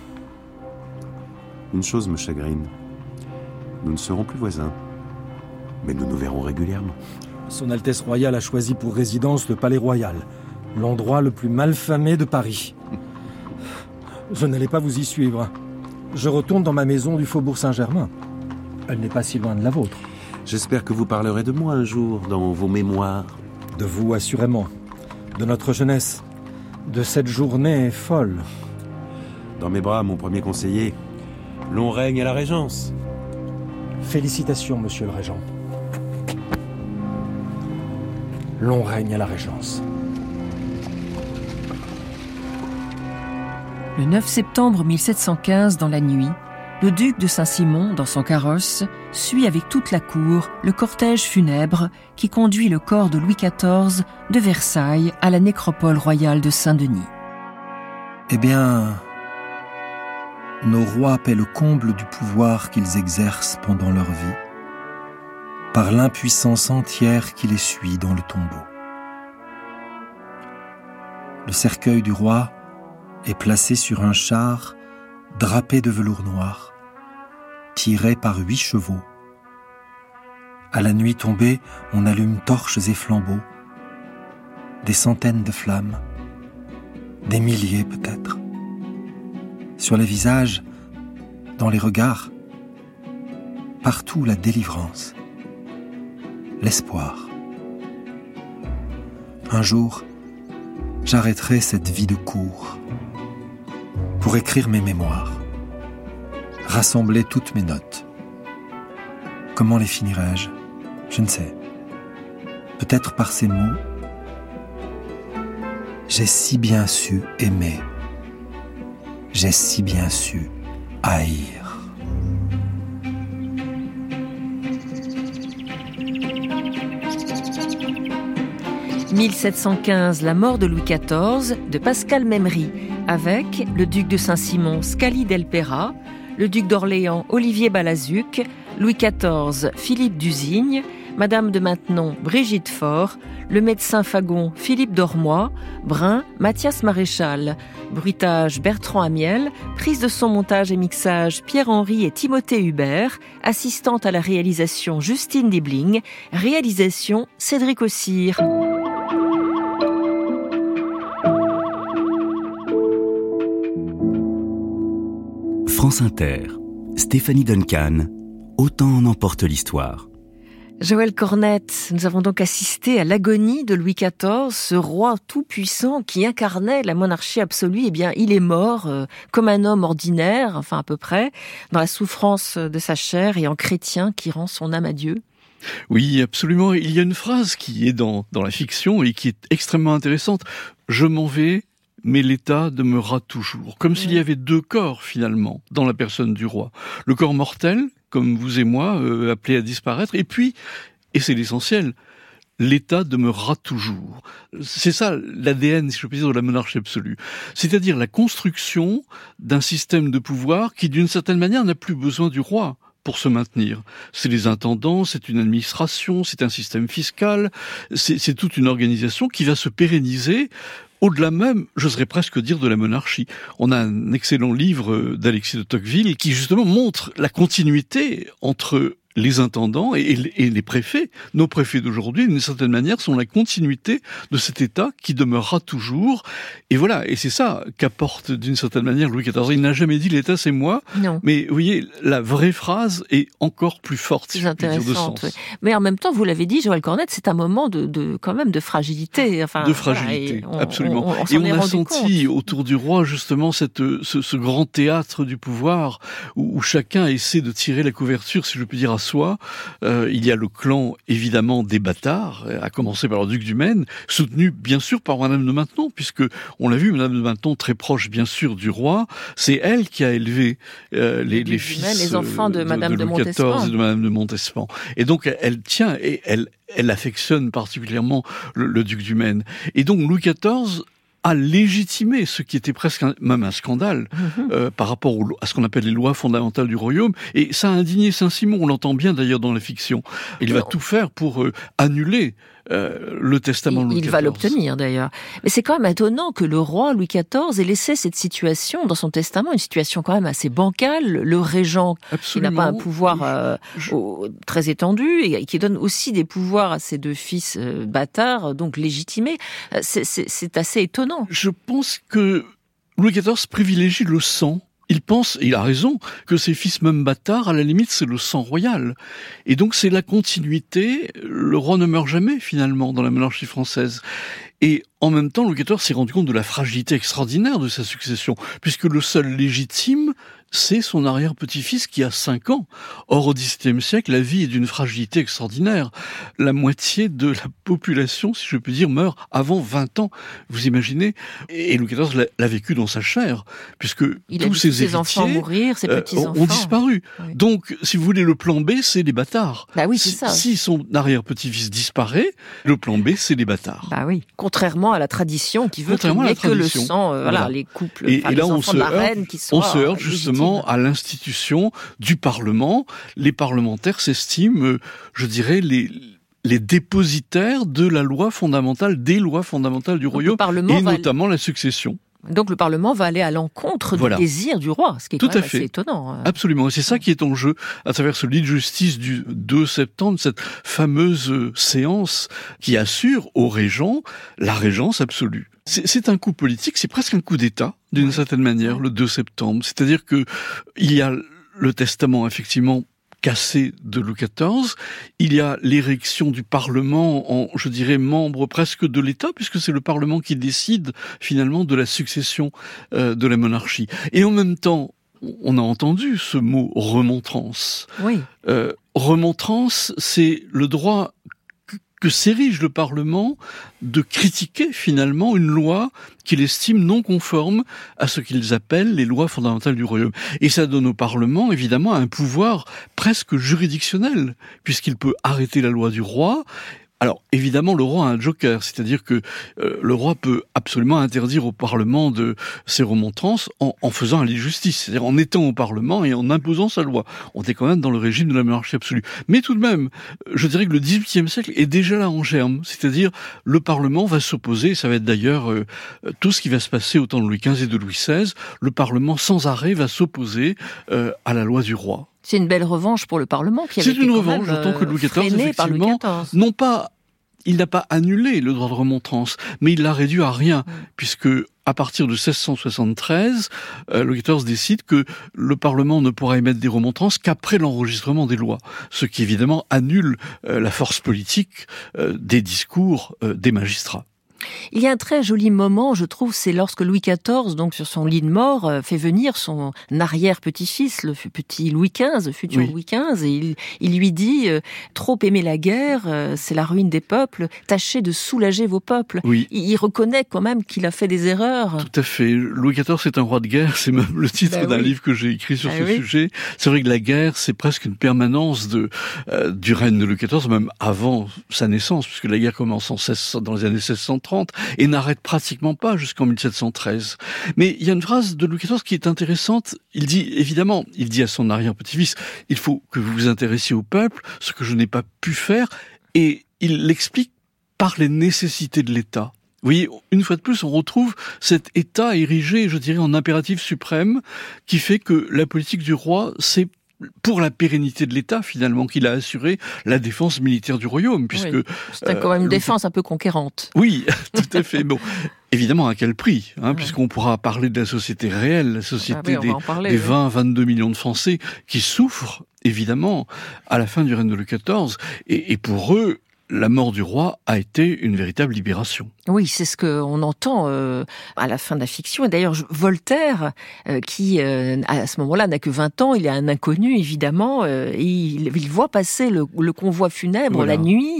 Une chose me chagrine. Nous ne serons plus voisins. Mais nous nous verrons régulièrement. Son Altesse Royale a choisi pour résidence le Palais Royal, l'endroit le plus malfamé de Paris. Je n'allais pas vous y suivre. Je retourne dans ma maison du Faubourg Saint-Germain. Elle n'est pas si loin de la vôtre. J'espère que vous parlerez de moi un jour dans vos mémoires. De vous, assurément. De notre jeunesse. De cette journée folle. Dans mes bras, mon premier conseiller, long règne à la Régence. Félicitations, monsieur le Régent. Long règne à la Régence. Le 9 septembre 1715, dans la nuit, le duc de Saint-Simon, dans son carrosse, suit avec toute la cour le cortège funèbre qui conduit le corps de Louis XIV de Versailles à la nécropole royale de Saint-Denis. Eh bien, nos rois paient le comble du pouvoir qu'ils exercent pendant leur vie, par l'impuissance entière qui les suit dans le tombeau. Le cercueil du roi est placé sur un char drapé de velours noir, tiré par 8 chevaux. À la nuit tombée, on allume torches et flambeaux, des centaines de flammes, des milliers peut-être. Sur les visages, dans les regards, partout la délivrance, l'espoir. Un jour, j'arrêterai cette vie de cour pour écrire mes mémoires, rassembler toutes mes notes. Comment les finirai-je ? Je ne sais. Peut-être par ces mots. J'ai si bien su aimer. J'ai si bien su haïr. « 1715, la mort de Louis XIV, de Pascal Memmery, avec le duc de Saint-Simon, Scali del Pera, le duc d'Orléans, Olivier Balazuc, Louis XIV, Philippe d'Usigne, Madame de Maintenon, Brigitte Faure, le médecin Fagon, Philippe d'Ormois, Brun, Mathias Maréchal, bruitage Bertrand Amiel, prise de son, montage et mixage Pierre-Henri et Timothée Hubert, assistante à la réalisation Justine Dibling, réalisation Cédric Ossire. France Inter, Stéphanie Duncan, Autant en emporte l'histoire. Joël Cornette, nous avons donc assisté à l'agonie de Louis XIV, ce roi tout-puissant qui incarnait la monarchie absolue. Eh bien, il est mort comme un homme ordinaire, enfin à peu près, dans la souffrance de sa chair et en chrétien qui rend son âme à Dieu. Oui, absolument. Il y a une phrase qui est dans la fiction et qui est extrêmement intéressante. « Je m'en vais, mais l'État demeurera toujours. » Comme s'il y avait 2 corps, finalement, dans la personne du roi. Le corps mortel, comme vous et moi, appelé à disparaître, et puis, et c'est l'essentiel, l'État demeurera toujours. C'est ça l'ADN, si je puis dire, de la monarchie absolue. C'est-à-dire la construction d'un système de pouvoir qui, d'une certaine manière, n'a plus besoin du roi pour se maintenir. C'est les intendants, c'est une administration, c'est un système fiscal, c'est toute une organisation qui va se pérenniser au-delà même, j'oserais presque dire, de la monarchie. On a un excellent livre d'Alexis de Tocqueville qui justement montre la continuité entre les intendants et les préfets. Nos préfets d'aujourd'hui, d'une certaine manière, sont la continuité de cet État qui demeurera toujours. Et voilà, et c'est ça qu'apporte d'une certaine manière Louis XIV. Il n'a jamais dit « l'État, c'est moi ». Non. Mais vous voyez, la vraie phrase est encore plus forte, si je puis dire, de sens. Oui. Mais en même temps, vous l'avez dit, Joël Cornette, c'est un moment quand même de fragilité. Enfin, de fragilité, voilà, absolument. Et on a senti autour du roi, justement, ce grand théâtre du pouvoir où chacun essaie de tirer la couverture, si je puis dire, à soi. Il y a le clan, évidemment, des bâtards, à commencer par le duc du Maine, soutenu, bien sûr, par Madame de Maintenon, puisque, on l'a vu, Madame de Maintenon, très proche, bien sûr, du roi, c'est elle qui a élevé les fils, les enfants de Madame de Montespan. Et de Madame de Montespan. Et donc, elle tient, et elle affectionne particulièrement le duc du Maine. Et donc, Louis XIV a légitimé ce qui était presque même un scandale par rapport à ce qu'on appelle les lois fondamentales du royaume. Et ça a indigné Saint-Simon, on l'entend bien d'ailleurs dans la fiction. Il va tout faire pour annuler le testament de Louis XIV. Il va l'obtenir d'ailleurs. Mais c'est quand même étonnant que le roi Louis XIV ait laissé cette situation dans son testament, une situation quand même assez bancale. Le régent, qui n'a pas un pouvoir très étendu et qui donne aussi des pouvoirs à ses 2 fils bâtards, donc légitimés. C'est assez étonnant. Je pense que Louis XIV privilégie le sang. Il pense, et il a raison, que ses fils même bâtards, à la limite, c'est le sang royal. Et donc c'est la continuité, le roi ne meurt jamais, finalement, dans la monarchie française. Et en même temps, Louis XIV s'est rendu compte de la fragilité extraordinaire de sa succession, puisque le seul légitime c'est son arrière-petit-fils qui a 5 ans. Or, au XVIIe siècle, la vie est d'une fragilité extraordinaire. La moitié de la population, si je puis dire, meurt avant 20 ans. Vous imaginez? Et Louis XIV l'a vécu dans sa chair, puisque tous ses héritiers enfants mourir, ses petits-enfants ont disparu. Oui. Donc, si vous voulez, le plan B, c'est les bâtards. Bah oui, c'est ça. Si son arrière-petit-fils disparaît, le plan B, c'est les bâtards. Bah oui. Contrairement à la tradition qui veut qu'il n'y ait que le sang, voilà, les couples, et les là, enfants de la reine qui soient on se heurte justement à l'institution du Parlement. Les parlementaires s'estiment, je dirais, les dépositaires de la loi fondamentale, des lois fondamentales du royaume, et notamment la succession. Donc le Parlement va aller à l'encontre du désir du roi, ce qui est quand même assez étonnant. Absolument, et c'est ça qui est en jeu à travers ce lit de justice du 2 septembre, cette fameuse séance qui assure au régent la régence absolue. C'est un coup politique, c'est presque un coup d'État, d'une certaine manière, le 2 septembre. C'est-à-dire que il y a le testament, effectivement, cassé de Louis XIV, il y a l'érection du Parlement en, je dirais, membre presque de l'État, puisque c'est le Parlement qui décide finalement de la succession de la monarchie. Et en même temps, on a entendu ce mot remontrance. Oui. Remontrance, c'est le droit que s'érige le Parlement de critiquer finalement une loi qu'il estime non conforme à ce qu'ils appellent les lois fondamentales du royaume. Et ça donne au Parlement évidemment un pouvoir presque juridictionnel, puisqu'il peut arrêter la loi du roi. Alors, évidemment, le roi a un joker, c'est-à-dire que le roi peut absolument interdire au Parlement de ses remontrances en faisant un lit de justice, c'est-à-dire en étant au Parlement et en imposant sa loi. On est quand même dans le régime de la monarchie absolue. Mais tout de même, je dirais que le XVIIIe siècle est déjà là en germe, c'est-à-dire le Parlement va s'opposer, ça va être d'ailleurs tout ce qui va se passer au temps de Louis XV et de Louis XVI, le Parlement sans arrêt va s'opposer à la loi du roi. C'est une belle revanche pour le Parlement qui avait été quand même d'autant que Louis XIV, effectivement, non pas, il n'a pas annulé le droit de remontrance, mais il l'a réduit à rien, puisque à partir de 1673, Louis XIV décide que le Parlement ne pourra émettre des remontrances qu'après l'enregistrement des lois, ce qui évidemment annule la force politique des discours des magistrats. Il y a un très joli moment, je trouve, c'est lorsque Louis XIV, donc sur son lit de mort, fait venir son arrière-petit-fils, le petit Louis XV, futur Louis XV, et il lui dit « Trop aimer la guerre, c'est la ruine des peuples, tâchez de soulager vos peuples ». Il reconnaît quand même qu'il a fait des erreurs. Tout à fait. Louis XIV, c'est un roi de guerre, c'est même le titre d'un livre que j'ai écrit sur ce sujet. C'est vrai que la guerre, c'est presque une permanence du règne de Louis XIV, même avant sa naissance, puisque la guerre commence dans les années 1630, et n'arrête pratiquement pas jusqu'en 1713. Mais il y a une phrase de Louis XIV qui est intéressante. Il dit à son arrière-petit-fils, il faut que vous vous intéressiez au peuple, ce que je n'ai pas pu faire, et il l'explique par les nécessités de l'État. Vous voyez, une fois de plus, on retrouve cet État érigé, je dirais, en impératif suprême, qui fait que la politique du roi, c'est pour la pérennité de l'État, finalement, qu'il a assuré la défense militaire du royaume, puisque... C'est quand même une défense un peu conquérante. Oui, tout à fait. Bon, évidemment, à quel prix, puisqu'on pourra parler de la société réelle, la société des 20-22 millions de Français qui souffrent, évidemment, à la fin du règne de Louis XIV. Et pour eux, la mort du roi a été une véritable libération. Oui, c'est ce qu'on entend à la fin de la fiction. Et d'ailleurs, Voltaire, qui à ce moment-là n'a que 20 ans, il est un inconnu évidemment, et il voit passer le convoi funèbre la nuit.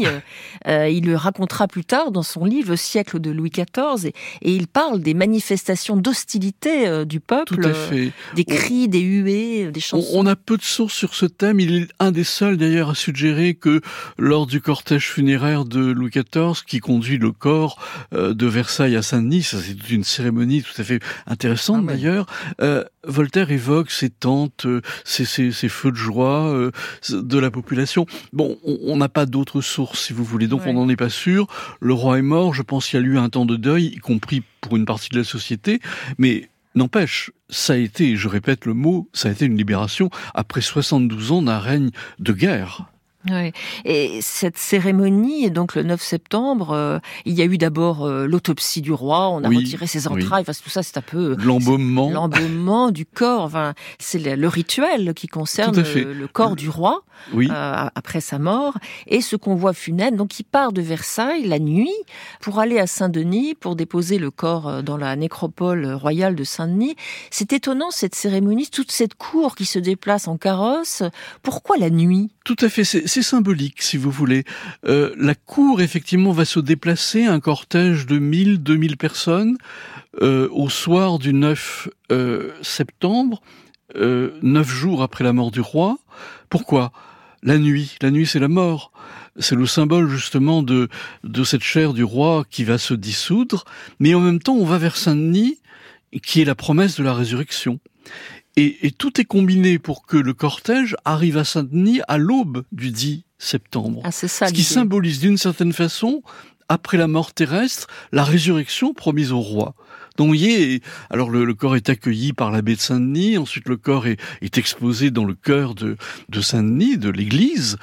Il le racontera plus tard dans son livre Le siècle de Louis XIV, et il parle des manifestations d'hostilité du peuple, tout à fait. Des cris, des huées, des chansons. On a peu de sources sur ce thème. Il est un des seuls d'ailleurs à suggérer que lors du cortège funéraire de Louis XIV, qui conduit le corps de Versailles à Saint-Denis, ça c'est toute une cérémonie tout à fait intéressante d'ailleurs, Voltaire évoque ces tentes, ces feux de joie de la population. Bon, on n'a pas d'autres sources si vous voulez, donc on n'en est pas sûr. Le roi est mort, je pense qu'il y a eu un temps de deuil, y compris pour une partie de la société, mais n'empêche, ça a été, je répète le mot, ça a été une libération après 72 ans d'un règne de guerre. Oui. Et cette cérémonie, donc le 9 septembre, il y a eu d'abord l'autopsie du roi, on a retiré ses entrailles, enfin, tout ça c'est un peu... L'embaumement du corps, enfin, c'est le rituel qui concerne le corps du roi après sa mort. Et ce convoi funèbre, donc il part de Versailles la nuit pour aller à Saint-Denis, pour déposer le corps dans la nécropole royale de Saint-Denis. C'est étonnant cette cérémonie, toute cette cour qui se déplace en carrosse. Pourquoi la nuit ? Tout à fait, c'est symbolique, si vous voulez. La cour, effectivement, va se déplacer, un cortège de 1000-2000 personnes, au soir du 9 septembre, 9 jours après la mort du roi. Pourquoi ? La nuit, c'est la mort. C'est le symbole, justement, de cette chair du roi qui va se dissoudre. Mais en même temps, on va vers Saint-Denis, qui est la promesse de la résurrection. Et tout est combiné pour que le cortège arrive à Saint-Denis à l'aube du 10 septembre. Ah, c'est ça, ce qui symbolise d'une certaine façon, après la mort terrestre, la résurrection promise au roi. Donc, alors le corps est accueilli par l'abbé de Saint-Denis, ensuite le corps est exposé dans le chœur de Saint-Denis, de l'église,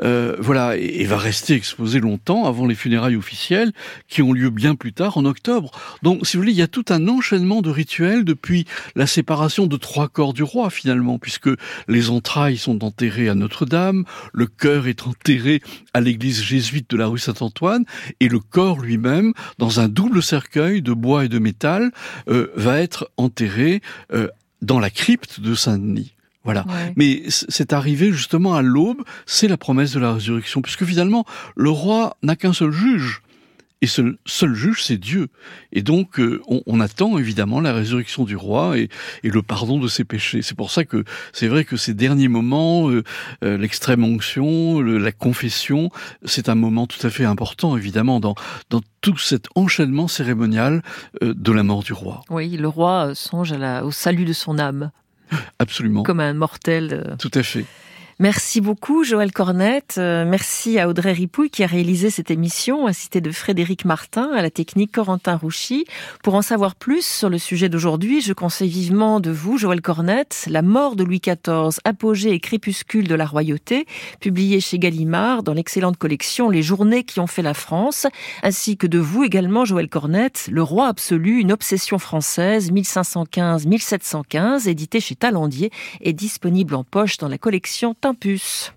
et va rester exposé longtemps avant les funérailles officielles qui ont lieu bien plus tard, en octobre. Donc, si vous voulez, il y a tout un enchaînement de rituels depuis la séparation de 3 corps du roi, finalement, puisque les entrailles sont enterrées à Notre-Dame, le cœur est enterré à l'église jésuite de la rue Saint-Antoine, et le corps lui-même, dans un double cercueil de bois et de métal, va être enterré dans la crypte de Saint-Denis. Voilà. Ouais. Mais c'est arrivé justement à l'aube, c'est la promesse de la résurrection, puisque finalement, le roi n'a qu'un seul juge. Et ce seul juge, c'est Dieu. Et donc, on attend évidemment la résurrection du roi et le pardon de ses péchés. C'est pour ça que c'est vrai que ces derniers moments, l'extrême onction, la confession, c'est un moment tout à fait important, évidemment, dans tout cet enchaînement cérémonial de la mort du roi. Oui, le roi songe au salut de son âme. Absolument. Comme un mortel. Tout à fait. Merci beaucoup Joël Cornette, merci à Audrey Ripouille qui a réalisé cette émission, assistée de Frédéric Martin, à la technique Corentin Rouchy. Pour en savoir plus sur le sujet d'aujourd'hui, je conseille vivement de vous, Joël Cornette, La mort de Louis XIV, apogée et crépuscule de la royauté, publié chez Gallimard dans l'excellente collection Les journées qui ont fait la France, ainsi que de vous également Joël Cornette, Le roi absolu, une obsession française, 1515-1715, édité chez Talandier et disponible en poche dans la collection Tempus.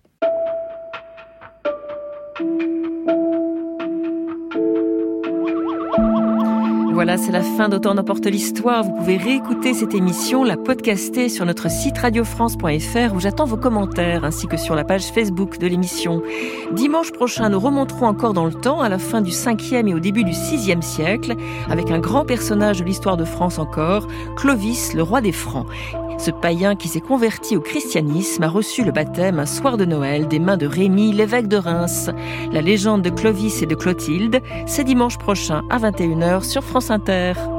Voilà, c'est la fin d'Autant n'emporte l'histoire. Vous pouvez réécouter cette émission, la podcaster sur notre site radiofrance.fr où j'attends vos commentaires, ainsi que sur la page Facebook de l'émission. Dimanche prochain, nous remonterons encore dans le temps, à la fin du 5e et au début du 6e siècle, avec un grand personnage de l'histoire de France encore, Clovis, le roi des Francs. Ce païen qui s'est converti au christianisme a reçu le baptême un soir de Noël des mains de Rémy, l'évêque de Reims. La légende de Clovis et de Clotilde, c'est dimanche prochain à 21h sur France Inter.